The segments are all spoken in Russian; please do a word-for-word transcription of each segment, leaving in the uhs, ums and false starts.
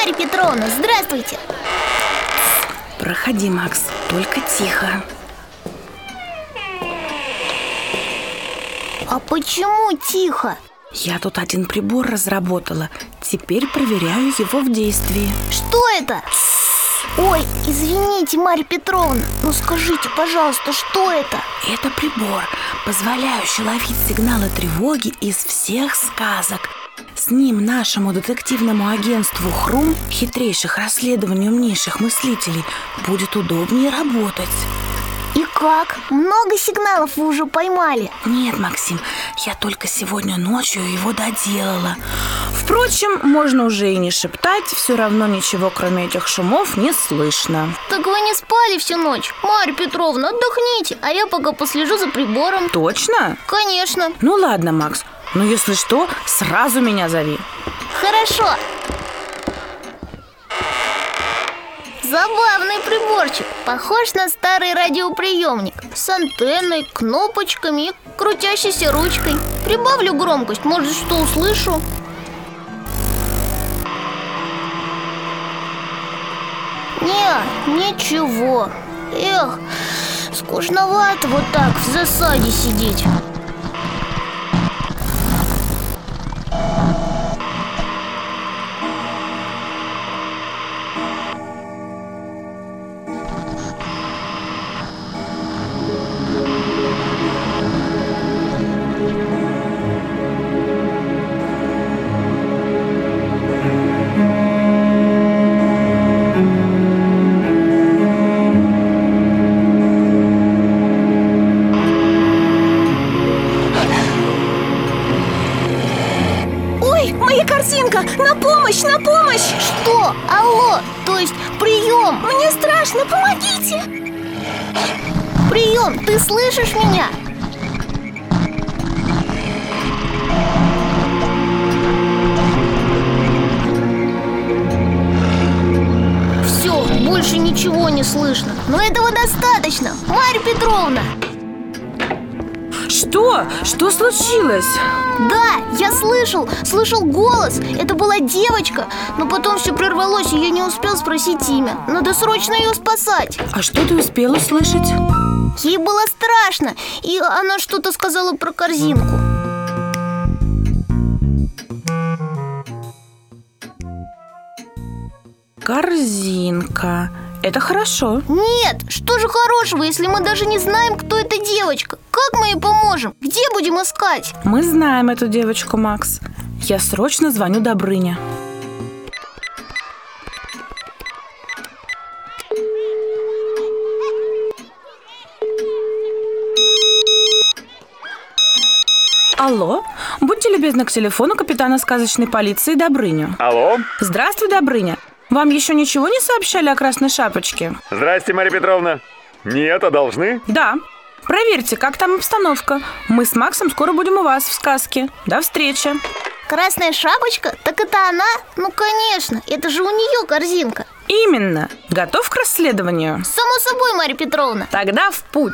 Марья Петровна, здравствуйте. Проходи, Макс, только тихо. А почему тихо? Я тут один прибор разработала. Теперь проверяю его в действии. Что это? Ой, извините, Марья Петровна, но скажите, пожалуйста, что это? Это прибор, позволяющий ловить сигналы тревоги из всех сказок. С ним нашему детективному агентству «Хрум», хитрейших расследований умнейших мыслителей, будет удобнее работать. И как? Много сигналов вы уже поймали? Нет, Максим, я только сегодня ночью его доделала. Впрочем, можно уже и не шептать, все равно ничего, кроме этих шумов, не слышно. Так вы не спали всю ночь? Марья Петровна, отдохните, а я пока послежу за прибором. Точно? Конечно. Ну ладно, Макс, но если что, сразу меня зови. Хорошо. Забавный приборчик, похож на старый радиоприемник, с антенной, кнопочками и крутящейся ручкой. Прибавлю громкость, может, что услышу. Не, ничего. Эх, скучновато вот так в засаде сидеть. Моя корзинка! На помощь! На помощь! Что? Алло! То есть прием! Мне страшно! Помогите! Прием! Ты слышишь меня? Все, больше ничего не слышно. Но этого достаточно, Марья Петровна. Что? Что случилось? Да, я слышал, слышал голос. Это была девочка. Но потом все прервалось, и я не успел спросить имя. Надо срочно ее спасать. А что ты успел услышать? Ей было страшно, и она что-то сказала про корзинку. Корзинка. Это хорошо. Нет, что же хорошего, если мы даже не знаем, кто эта девочка? Как мы ей поможем? Где будем искать? Мы знаем эту девочку, Макс. Я срочно звоню Добрыне. Алло, будьте любезны к телефону капитана сказочной полиции Добрыню. Алло. Здравствуй, Добрыня. Вам еще ничего не сообщали о Красной Шапочке? Здрасте, Марья Петровна. Нет, а должны? Да. Проверьте, как там обстановка. Мы с Максом скоро будем у вас в сказке. До встречи. Красная Шапочка? Так это она? Ну, конечно, это же у нее корзинка. Именно. Готов к расследованию? Само собой, Марья Петровна. Тогда в путь.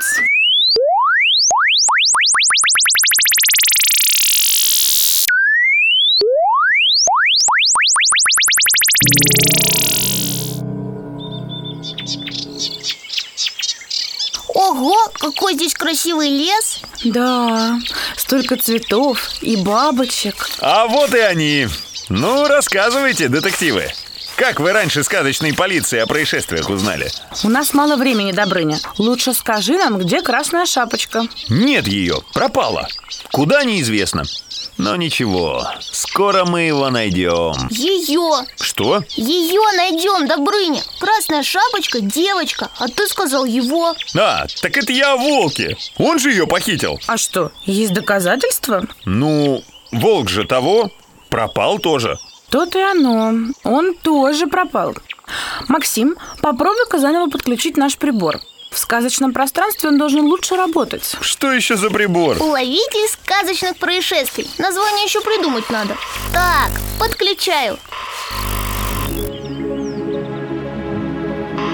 Ого, какой здесь красивый лес. Да, столько цветов и бабочек. А вот и они. Ну, рассказывайте, детективы. Как вы раньше сказочной полиции о происшествиях узнали? У нас мало времени, Добрыня. Лучше скажи нам, где Красная Шапочка. Нет ее, пропала. Куда, неизвестно. Но ничего, скоро мы его найдем. Ее. Что? Ее найдем, Добрыня. Красная Шапочка, девочка. А ты сказал его. А, так это я о волке. Он же ее похитил. А что, есть доказательства? Ну, волк же того пропал тоже. То-то и оно. Он тоже пропал. Максим, попробуй-ка заново подключить наш прибор. В сказочном пространстве он должен лучше работать. Что еще за прибор? Уловитель сказочных происшествий. Название еще придумать надо. Так, подключаю.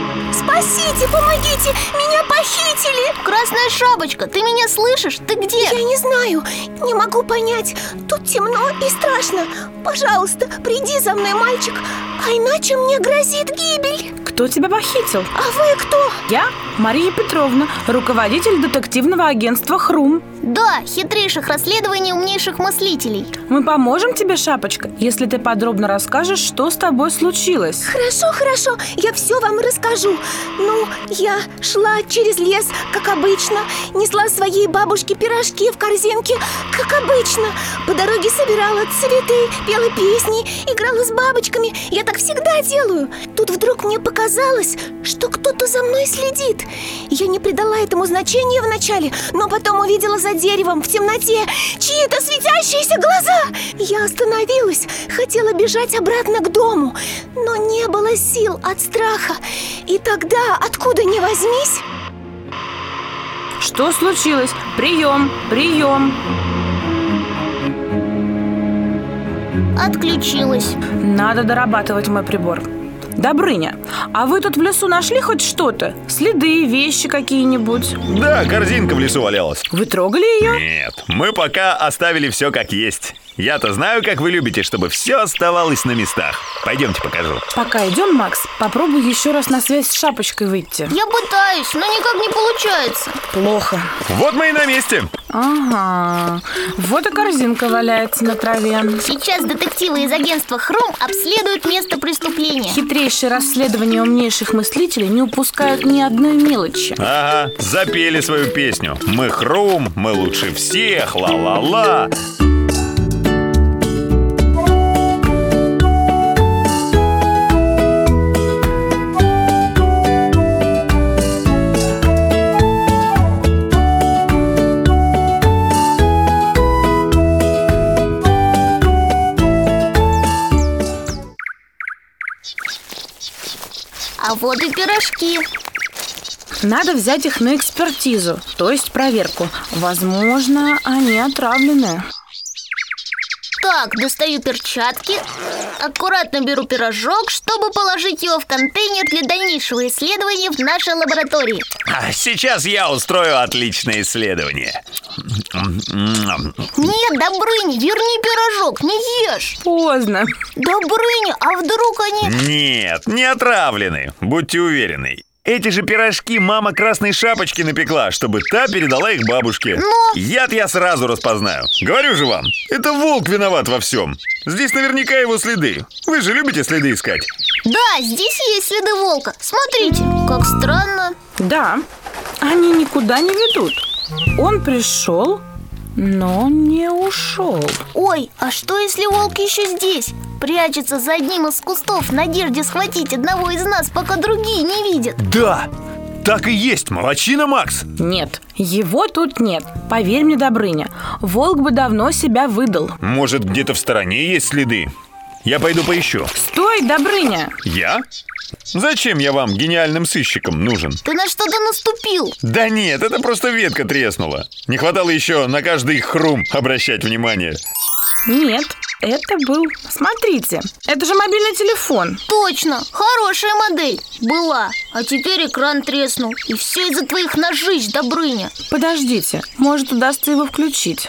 Спасите, помогите, меня похитили. Красная шапочка, ты меня слышишь? Ты где? Я не знаю, не могу понять. Тут темно и страшно. Пожалуйста, приди за мной, мальчик, а иначе мне грозит гибель. Кто тебя похитил? А вы кто? Я, Мария Петровна, руководитель детективного агентства «Хрум». Да, хитрейших расследований умнейших мыслителей. Мы поможем тебе, Шапочка, если ты подробно расскажешь, что с тобой случилось. Хорошо, хорошо, я все вам расскажу. Ну, я шла через лес, как обычно, несла своей бабушке пирожки в корзинке, как обычно. По дороге собирала цветы, пела песни, играла с бабочками. Я так всегда делаю. Тут вдруг мне показалось, что кто-то за мной следит. Я не придала этому значения вначале, но потом увидела за деревом в темноте чьи-то светящиеся глаза. Я остановилась, хотела бежать обратно к дому, но не было сил от страха. И тогда, откуда ни возьмись... Что случилось? Прием, прием. Отключилась. Надо дорабатывать мой прибор. Добрыня, а вы тут в лесу нашли хоть что-то? Следы, вещи какие-нибудь? Да, корзинка в лесу валялась. Вы трогали ее? Нет, мы пока оставили все как есть. Я-то знаю, как вы любите, чтобы все оставалось на местах. Пойдемте покажу. Пока идем, Макс, попробуй еще раз на связь с Шапочкой выйти. Я пытаюсь, но никак не получается. Плохо. Вот мы и на месте. Ага, вот и корзинка валяется на траве. Сейчас детективы из агентства «Хрум» обследуют место преступления. Хитрейшие расследования умнейших мыслителей не упускают ни одной мелочи. Ага, запели свою песню. Мы Хрум, мы лучше всех, ла-ла-ла. А вот и пирожки. Надо взять их на экспертизу, то есть проверку. Возможно, они отравлены. Так, достаю перчатки. Аккуратно беру пирожок, чтобы положить его в контейнер для дальнейшего исследования в нашей лаборатории. А сейчас я устрою отличное исследование. Нет, Добрыня, верни пирожок, не ешь. Поздно. Добрыня, а вдруг они... Нет, не отравлены, будьте уверены. Эти же пирожки мама Красной Шапочки напекла, чтобы та передала их бабушке. Но... Яд я сразу распознаю. Говорю же вам, это волк виноват во всем. Здесь наверняка его следы. Вы же любите следы искать? Да, здесь есть следы волка. Смотрите, как странно. Да, они никуда не ведут. Он пришел, но не ушел. Ой, а что если волк еще здесь? Прячется за одним из кустов в надежде схватить одного из нас, пока другие не видят. Да, так и есть, молодчина, Макс. Нет, его тут нет. Поверь мне, Добрыня, волк бы давно себя выдал. Может, где-то в стороне есть следы? Я пойду поищу. Стой, Добрыня! Я? Зачем я вам, гениальным сыщикам, нужен? Ты на что-то наступил. Да нет, это просто ветка треснула. Не хватало еще на каждый хрум обращать внимание. Нет, это был... Смотрите, это же мобильный телефон. Точно, хорошая модель. Была, а теперь экран треснул. И все из-за твоих ножищ, Добрыня. Подождите, может, удастся его включить.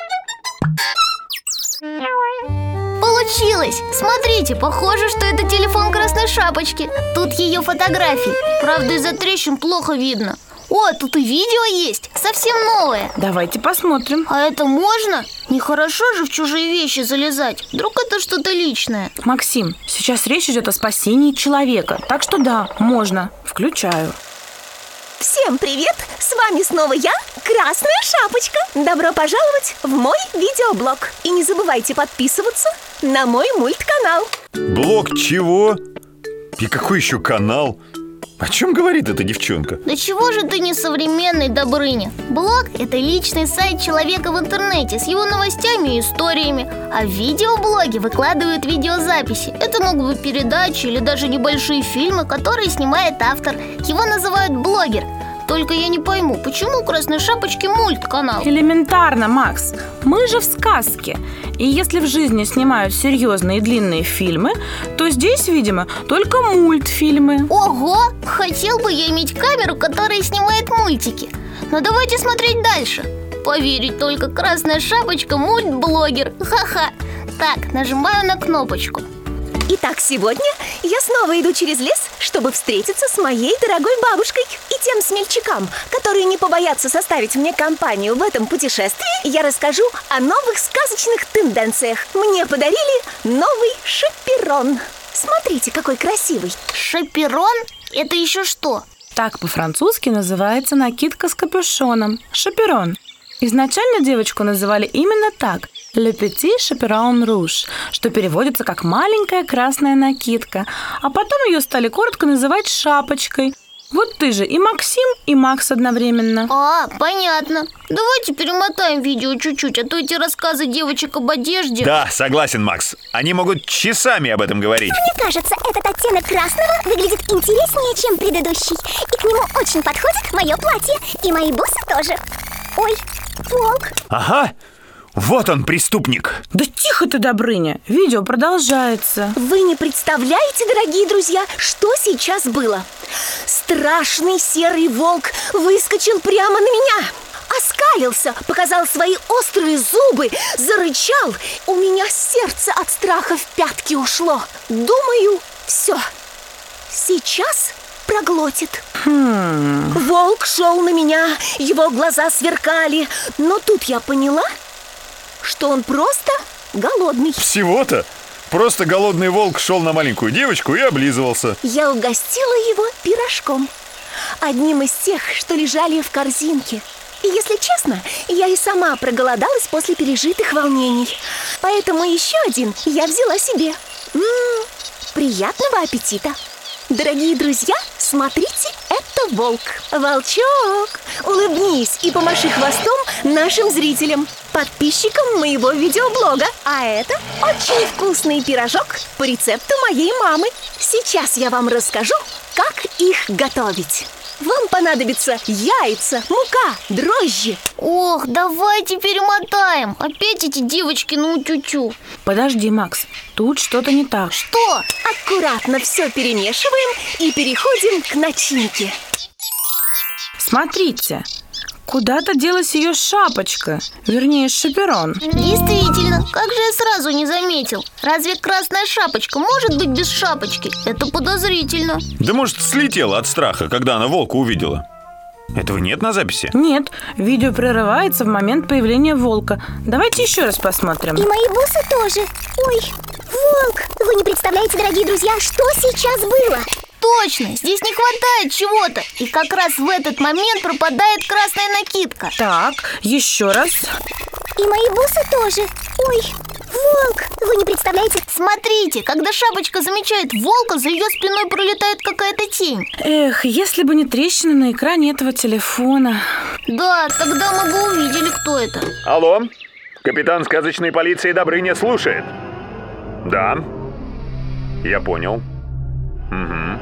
Получилось! Смотрите, похоже, что это телефон Красной Шапочки. Тут ее фотографии. Правда, из-за трещин плохо видно. О, тут и видео есть, совсем новое. Давайте посмотрим. А это можно? Нехорошо же в чужие вещи залезать. Вдруг это что-то личное. Максим, сейчас речь идет о спасении человека. Так что да, можно. Включаю. Всем привет! С вами снова я, Красная Шапочка. Добро пожаловать в мой видеоблог. И не забывайте подписываться на мой мульт-канал. Блог чего? И какой еще канал? О чем говорит эта девчонка? Да чего же ты не современный, Добрыня? Блог – это личный сайт человека в интернете с его новостями и историями. А в видеоблоге выкладывают видеозаписи. Это могут быть передачи или даже небольшие фильмы, которые снимает автор. Его называют блогер. Только я не пойму, почему у Красной Шапочки мульт-канал? Элементарно, Макс. Мы же в сказке. И если в жизни снимают серьезные и длинные фильмы, то здесь, видимо, только мультфильмы. Ого! Хотел бы я иметь камеру, которая снимает мультики. Но давайте смотреть дальше. Поверить только, Красная Шапочка мульт-блогер. Ха-ха. Так, нажимаю на кнопочку. Итак, сегодня я снова иду через лес, чтобы встретиться с моей дорогой бабушкой. И тем смельчакам, которые не побоятся составить мне компанию в этом путешествии, я расскажу о новых сказочных тенденциях. Мне подарили новый шаперон. Смотрите, какой красивый. Шаперон? Это еще что? Так по-французски называется накидка с капюшоном – шаперон. Изначально девочку называли именно так – «Le petit chaperon rouge», что переводится как «маленькая красная накидка», а потом ее стали коротко называть «шапочкой». Вот ты же и Максим, и Макс одновременно. А, понятно. Давайте перемотаем видео чуть-чуть, а то эти рассказы девочек об одежде... Да, согласен, Макс. Они могут часами об этом говорить. Мне кажется, этот оттенок красного выглядит интереснее, чем предыдущий. И к нему очень подходит мое платье. И мои бусы тоже. Ой, волк. Ага, вот он, преступник. Да тихо ты, Добрыня, видео продолжается. Вы не представляете, дорогие друзья, что сейчас было? Страшный серый волк выскочил прямо на меня. Оскалился, показал свои острые зубы, зарычал. У меня сердце от страха в пятки ушло. Думаю, все. Сейчас проглотит. Хм. Волк шел на меня, его глаза сверкали. Но тут я поняла, что он просто голодный. Всего-то? Просто голодный волк шел на маленькую девочку и облизывался. Я угостила его пирожком, одним из тех, что лежали в корзинке. И если честно, я и сама проголодалась после пережитых волнений. Поэтому еще один я взяла себе. М-м, приятного аппетита! Дорогие друзья, смотрите, это волк. Волчок, улыбнись и помаши хвостом нашим зрителям, подписчикам моего видеоблога. А это очень вкусный пирожок по рецепту моей мамы. Сейчас я вам расскажу, как их готовить. Вам понадобятся яйца, мука, дрожжи. Ох, давайте перемотаем. Опять эти девочки на утю-тю. Подожди, Макс, тут что-то не так. Что? Аккуратно все перемешиваем и переходим к начинке. Смотрите, куда-то делась ее шапочка, вернее, шаперон. Действительно, как же я сразу не заметил? Разве Красная Шапочка может быть без шапочки? Это подозрительно. Да может, слетела от страха, когда она волка увидела. Этого нет на записи? Нет, видео прерывается в момент появления волка. Давайте еще раз посмотрим. И мои бусы тоже. Ой, волк. Вы не представляете, дорогие друзья, что сейчас было. Точно, здесь не хватает чего-то. И как раз в этот момент пропадает красная накидка. Так, еще раз. И мои бусы тоже. Ой, волк. Вы не представляете. Смотрите, когда Шапочка замечает волка, за ее спиной пролетает какая-то тень. Эх, если бы не трещина на экране этого телефона. Да, тогда мы бы увидели, кто это. Алло, капитан сказочной полиции Добрыня слушает. Да, я понял. Угу.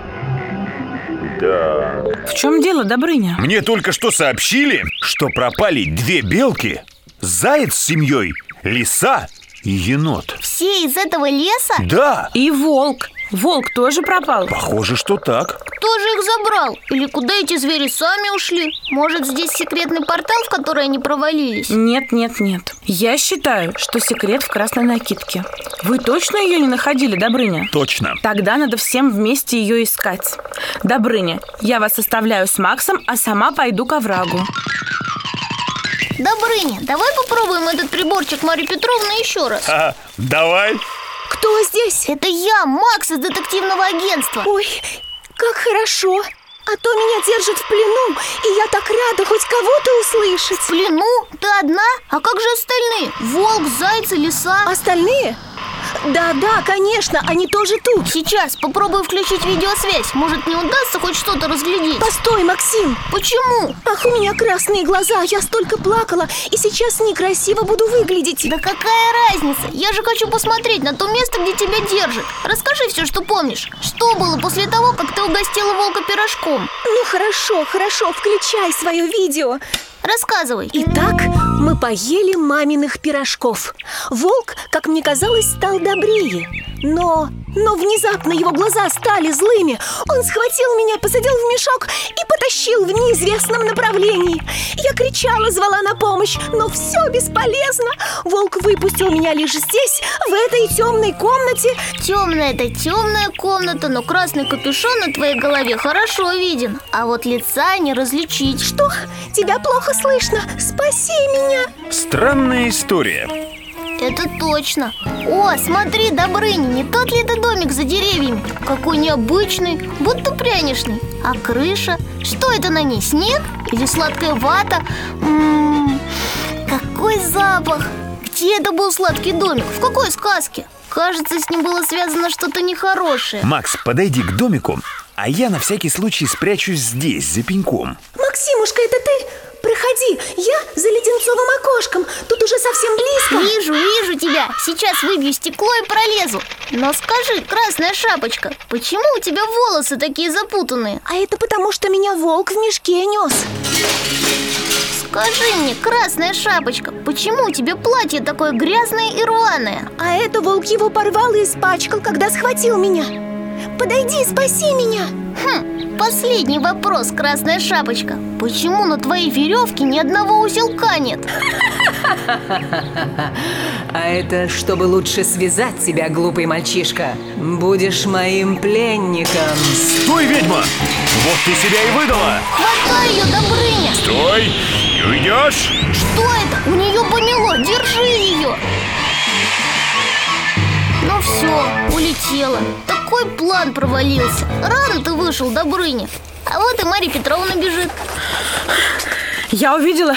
Да. В чем дело, Добрыня? Мне только что сообщили, что пропали две белки, заяц с семьей, лиса и енот. Все из этого леса? Да. И волк. Волк тоже пропал? Похоже, что так. Кто же их забрал? Или куда эти звери сами ушли? Может, здесь секретный портал, в который они провалились? Нет, нет, нет. Я считаю, что секрет в красной накидке. Вы точно ее не находили, Добрыня? Точно. Тогда надо всем вместе ее искать. Добрыня, я вас оставляю с Максом, а сама пойду к оврагу. Добрыня, давай попробуем этот приборчик Марьи Петровны еще раз. А, давай. Кто здесь? Это я, Макс из детективного агентства. Ой, как хорошо. А то меня держат в плену, и я так рада хоть кого-то услышать. В плену? Ты одна? А как же остальные? Волк, зайцы, лиса? Остальные? Да-да, конечно, они тоже тут. Сейчас попробую включить видеосвязь. Может, не удастся хоть что-то разглядеть. Постой, Максим. Почему? Ах, у меня красные глаза, я столько плакала, и сейчас некрасиво буду выглядеть. Да какая разница? Я же хочу посмотреть на то место, где тебя держат. Расскажи все, что помнишь. Что было после того, как ты угостила волка пирожком? Ну хорошо, хорошо, включай свое видео. Рассказывай. Итак, мы поели маминых пирожков. Волк, как мне казалось, стал добрее. Но, но внезапно его глаза стали злыми. Он схватил меня, посадил в мешок и потащил в неизвестном направлении. Я кричала, звала на помощь, но все бесполезно. Волк выпустил меня лишь здесь, в этой темной комнате. Темная это темная комната, но красный капюшон на твоей голове хорошо виден. А вот лица не различить. Что? Тебя плохо слышно? Спаси меня! Странная история. Это точно. О, смотри, Добрыня, не тот ли это домик за деревьями? Какой необычный, будто пряничный. А крыша? Что это на ней, снег? Или сладкая вата? М-м-м, какой запах! Где это был сладкий домик? В какой сказке? Кажется, с ним было связано что-то нехорошее. Макс, подойди к домику, а я на всякий случай спрячусь здесь, за пеньком. Максимушка, это ты? Проходи, я за леденцовым окошком. Тут уже совсем близко. Вижу, вижу тебя. Сейчас выбью стекло и пролезу. Но скажи, Красная Шапочка, почему у тебя волосы такие запутанные? А это потому, что меня волк в мешке нес. Скажи мне, Красная Шапочка, почему у тебя платье такое грязное и рваное? А это волк его порвал и испачкал, когда схватил меня. Подойди, спаси меня. Хм, последний вопрос, Красная Шапочка. Почему на твоей веревке ни одного узелка нет? А это чтобы лучше связать тебя, глупый мальчишка. Будешь моим пленником. Стой, ведьма! Вот ты себя и выдала! Хватай ее, Добрыня! Стой! Не уйдешь! Что это? У нее поняло, держи ее! Ну все, улетела. Такой план провалился. Рано ты вышел, Добрыня. А вот и Марья Петровна бежит. Я увидела...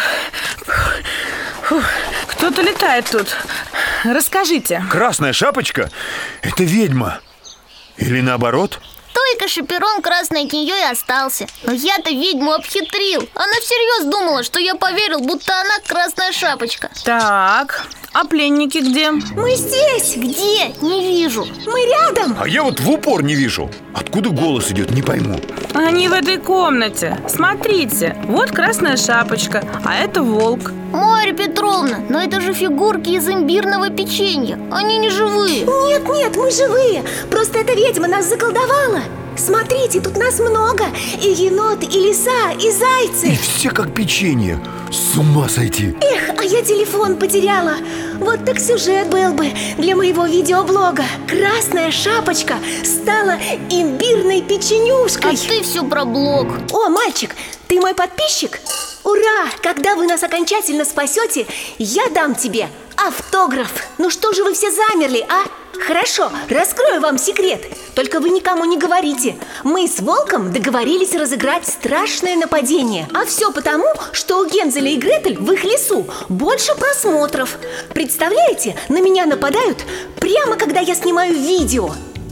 Фух, кто-то летает тут. Расскажите. Красная Шапочка? Это ведьма. Или наоборот? Только шаперон красный от нее и остался. Но я-то ведьму обхитрил. Она всерьез думала, что я поверил, будто она Красная Шапочка. Так, а пленники где? Мы здесь. Где? Не вижу. Мы рядом. А я вот в упор не вижу. Откуда голос идет, не пойму. Они в этой комнате. Смотрите, вот Красная Шапочка, а это волк. Марья Петровна, но это же фигурки из имбирного печенья. Они не живые. Нет, нет, мы живые. Просто эта ведьма нас заколдовала. Смотрите, тут нас много. И енот, и лиса, и зайцы. И все как печенье. С ума сойти. Эх, а я телефон потеряла. Вот так сюжет был бы для моего видеоблога. Красная Шапочка стала имбирной печенюшкой. А ты все про блог. О, мальчик, ты мой подписчик? Ура! Когда вы нас окончательно спасете, я дам тебе автограф. Ну что же вы все замерли, а? Хорошо, раскрою вам секрет. Только вы никому не говорите. Мы с волком договорились разыграть страшное нападение. А все потому, что у Гензеля и Гретель в их лесу больше просмотров. Представляете, на меня нападают прямо когда я снимаю видео.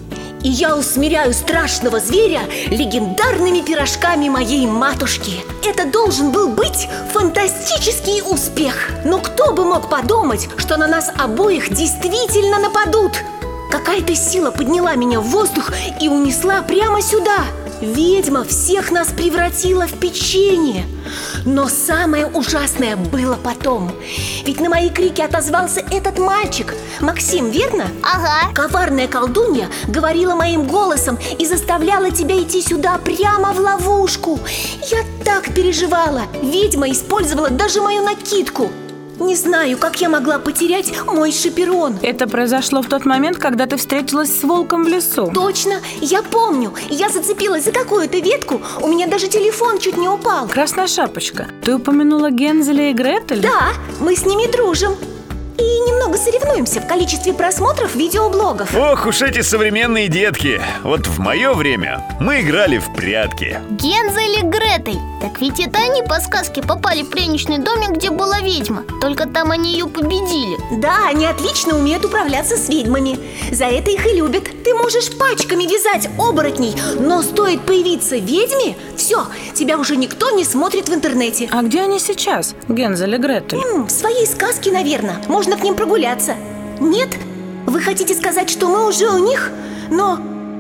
И я усмиряю страшного зверя легендарными пирожками моей матушки. Это должен был быть фантастический успех. Но кто бы мог подумать, что на нас обоих действительно нападут? Какая-то сила подняла меня в воздух и унесла прямо сюда. Ведьма всех нас превратила в печенье. Но самое ужасное было потом. Ведь на мои крики отозвался этот мальчик. Максим, верно? Ага. Коварная колдунья говорила моим голосом и заставляла тебя идти сюда прямо в ловушку. Я так переживала. Ведьма использовала даже мою накидку. Не знаю, как я могла потерять мой шаперон. Это произошло в тот момент, когда ты встретилась с волком в лесу. Точно, я помню. Я зацепилась за какую-то ветку. У меня даже телефон чуть не упал. Красная Шапочка, ты упомянула Гензеля и Гретель? Да, мы с ними дружим. И немного посоревнуемся в количестве просмотров видеоблогов. Ох уж эти современные детки. Вот в мое время мы играли в прятки. Гензель и Гретель. Так ведь это они по сказке попали в пряничный домик, где была ведьма. Только там они ее победили. Да, они отлично умеют управляться с ведьмами. За это их и любят. Ты можешь пачками вязать оборотней, но стоит появиться ведьме, все, тебя уже никто не смотрит в интернете. А где они сейчас, Гензель и Гретель? М, в своей сказке, наверное. Можно к ним прогуляться. Нет? Вы хотите сказать, что мы уже у них? Но...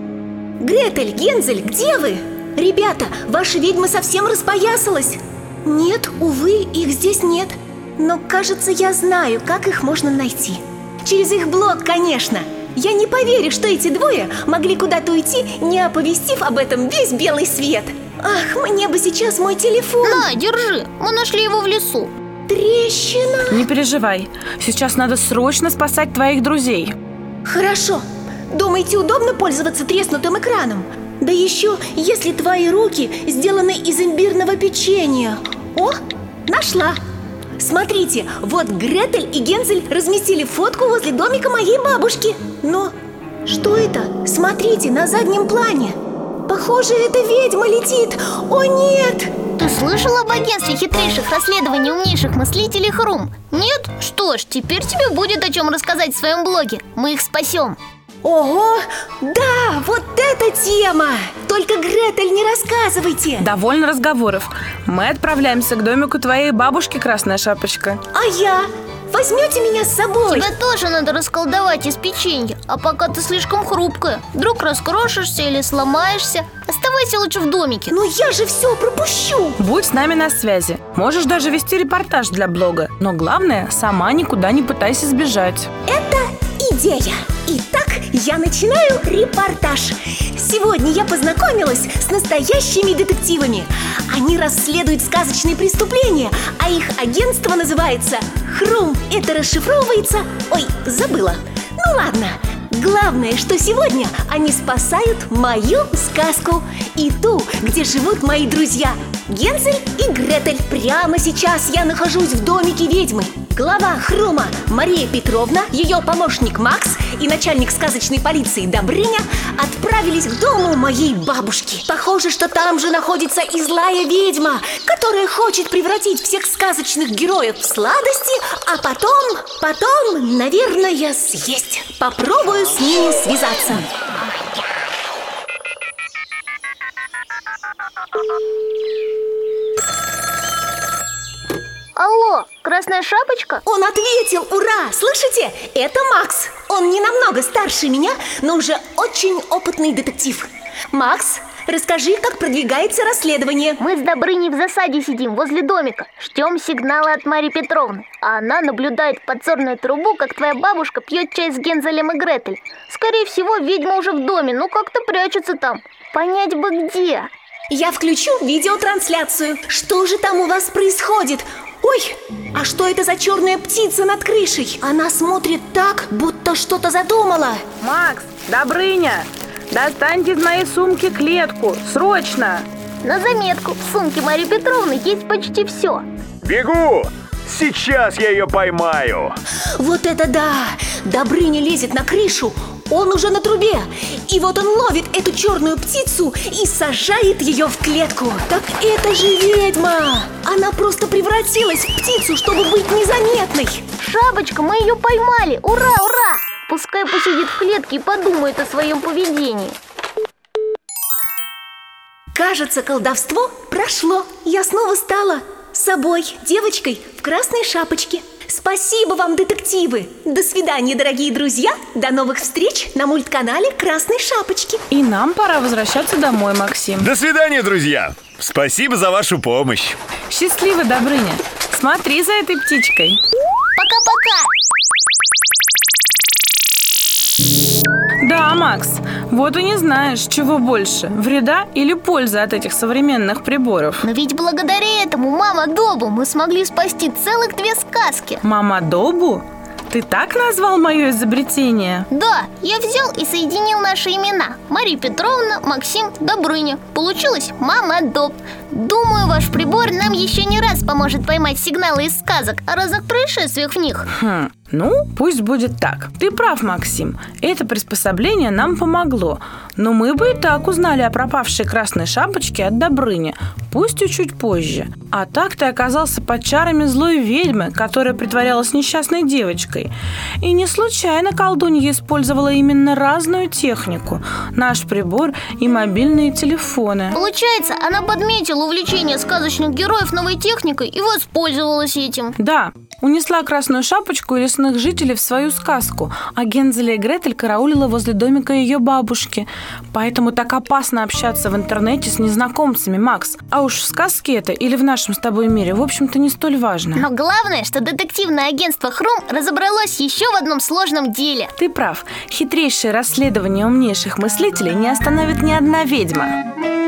Гретель, Гензель, где вы? Ребята, ваша ведьма совсем распоясалась. Нет, увы, их здесь нет. Но, кажется, я знаю, как их можно найти. Через их блог, конечно. Я не поверю, что эти двое могли куда-то уйти, не оповестив об этом весь белый свет. Ах, мне бы сейчас мой телефон. На, держи, мы нашли его в лесу. Трещина. Не переживай, сейчас надо срочно спасать твоих друзей. Хорошо. Думаете, удобно пользоваться треснутым экраном? Да еще, если твои руки сделаны из имбирного печенья. О, нашла. Смотрите, вот Гретель и Гензель разместили фотку возле домика моей бабушки. Но что это? Смотрите, на заднем плане. Похоже, это ведьма летит. О, нет! Ты слышал об агентстве хитрейших расследований умнейших мыслителей Хрум? Нет? Что ж, теперь тебе будет о чем рассказать в своем блоге. Мы их спасем. Ого! Да, вот эта тема! Только, Гретель, не рассказывайте. Довольно разговоров. Мы отправляемся к домику твоей бабушки, Красная Шапочка. А я? Возьмете меня с собой? Тебя тоже надо расколдовать из печенья. А пока ты слишком хрупкая, вдруг раскрошишься или сломаешься. Оставайся лучше в домике. Но я же все пропущу. Будь с нами на связи. Можешь даже вести репортаж для блога. Но главное, сама никуда не пытайся сбежать. Это идея. Итак, я начинаю репортаж. Сегодня я познакомилась с настоящими детективами. Они расследуют сказочные преступления, а их агентство называется Хрум. Это расшифровывается... Ой, забыла. Ну ладно. Главное, что сегодня они спасают мою сказку и ту, где живут мои друзья Гензель и Гретель. Прямо сейчас я нахожусь в домике ведьмы. Глава Хрума Мария Петровна, ее помощник Макс и начальник сказочной полиции Добрыня отправились к дому моей бабушки. Похоже, что там же находится и злая ведьма, которая хочет превратить всех сказочных героев в сладости, а потом, потом, наверное, съесть. Попробую с ними связаться. Алло, Красная Шапочка? Он ответил, ура! Слышите? Это Макс. Он не намного старше меня, но уже очень опытный детектив. Макс, расскажи, как продвигается расследование. Мы с Добрыней в засаде сидим возле домика. Ждем сигнала от Марии Петровны. А она наблюдает в подзорную трубу, как твоя бабушка пьет чай с Гензелем и Гретель. Скорее всего, ведьма уже в доме, но как-то прячется там. Понять бы где. Я включу видеотрансляцию. Что же там у вас происходит? Ой, а что это за черная птица над крышей? Она смотрит так, будто что-то задумала. Макс, Добрыня, достаньте из моей сумки клетку, срочно! На заметку, в сумке Марии Петровны есть почти все. Бегу! Сейчас я ее поймаю. Вот это да! Добрыня лезет на крышу. Он уже на трубе. И вот он ловит эту черную птицу и сажает ее в клетку. Так это же ведьма! Она просто превратилась в птицу, чтобы быть незаметной. Шапочка, мы ее поймали! Ура, ура! Пускай посидит в клетке и подумает о своем поведении. Кажется, колдовство прошло. Я снова стала собой, девочкой в красной шапочке. Спасибо вам, детективы! До свидания, дорогие друзья! До новых встреч на мультканале Красной Шапочки. И нам пора возвращаться домой, Максим. До свидания, друзья! Спасибо за вашу помощь. Счастливо, Добрыня. Смотри за этой птичкой. Пока-пока! Да, Макс, вот и не знаешь, чего больше, вреда или пользы от этих современных приборов. Но ведь благодаря этому, Мама Добу, мы смогли спасти целых две сказки. Мама Добу? Ты так назвал мое изобретение? Да, я взял и соединил наши имена. Мария Петровна, Максим, Добрыня. Получилось Мама Доб. Думаю, ваш прибор нам еще не раз поможет поймать сигналы из сказок о разных происшествиях в них. Хм, Ну, пусть будет так. Ты прав, Максим. Это приспособление нам помогло. Но мы бы и так узнали о пропавшей красной шапочке от Добрыни, пусть и чуть позже. А так ты оказался под чарами злой ведьмы, которая притворялась несчастной девочкой. И не случайно колдунья использовала именно разную технику. Наш прибор и мобильные телефоны. Получается, она подметила увлечение сказочных героев новой техникой и воспользовалась этим. Да, унесла красную шапочку и лесных жителей в свою сказку, а Гензеля и Гретель караулила возле домика ее бабушки. Поэтому так опасно общаться в интернете с незнакомцами, Макс. А уж в сказке это или в нашем с тобой мире, в общем-то, не столь важно. Но главное, что детективное агентство «Хрум» разобралось еще в одном сложном деле. Ты прав. Хитрейшее расследование умнейших мыслителей не остановит ни одна ведьма.